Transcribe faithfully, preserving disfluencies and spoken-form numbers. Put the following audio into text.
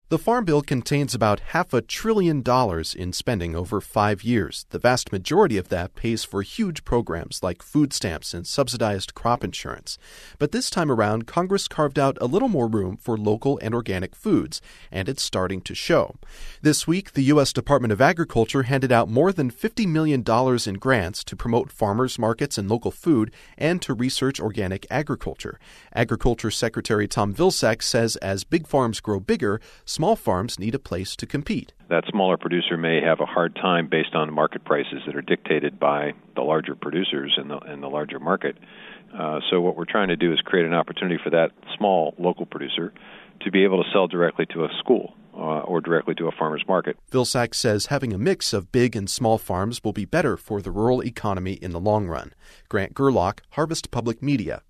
The Farm Bill contains about half a trillion dollars in spending over five years. The vast majority of that pays for huge programs like food stamps and subsidized crop insurance. But this time around, Congress carved out a little more room for local and organic foods, and it's starting to show. This week, the U S Department of Agriculture handed out more than fifty million dollars in grants to promote farmers markets and local food and to research organic agriculture. Agriculture Secretary Tom Vilsack says as big farms grow bigger, small farms need a place to compete. That smaller producer may have a hard time based on market prices that are dictated by the larger producers in the, in the larger market. Uh, so what we're trying to do is create an opportunity for that small local producer to be able to sell directly to a school uh, or directly to a farmer's market. Vilsack says having a mix of big and small farms will be better for the rural economy in the long run. Grant Gerlach, Harvest Public Media.